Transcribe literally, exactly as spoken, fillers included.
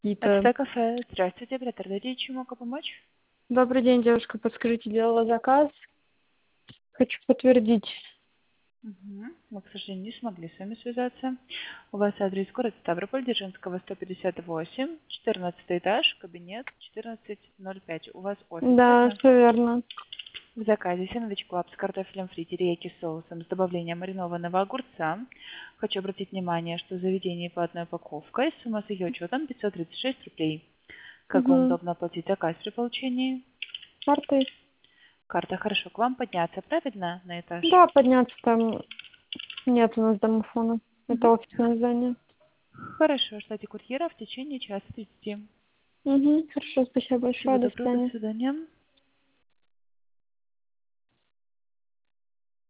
какие-то. Это кафе. Здравствуйте, оператор. Дадите, чем могу помочь? Добрый день, девушка. Подскажите, делала заказ. Хочу подтвердить. Угу. Мы, к сожалению, не смогли с вами связаться. У вас адрес город Ставрополь, Дзержинского, сто пятьдесят восемь, четырнадцатый этаж, кабинет четырнадцать ноль пять. У вас офис, Да, верно? все верно. В заказе сэндвич клаб с картофелем фри, терияки соусом с добавлением маринованного огурца. Хочу обратить внимание, что в заведении платная упаковка, сумма с ее учетом пятьсот тридцать шесть рублей. Как вам Угу. удобно оплатить заказ при получении? Картой? Карта. Хорошо. К вам подняться, правильно, на этаж? Да, подняться там нет у нас домофона. Это Угу. офисное здание. Хорошо. Ждите курьера в течение часа тридцати. Угу. Хорошо, спасибо большое. Всего До доброго. До свидания. свидания.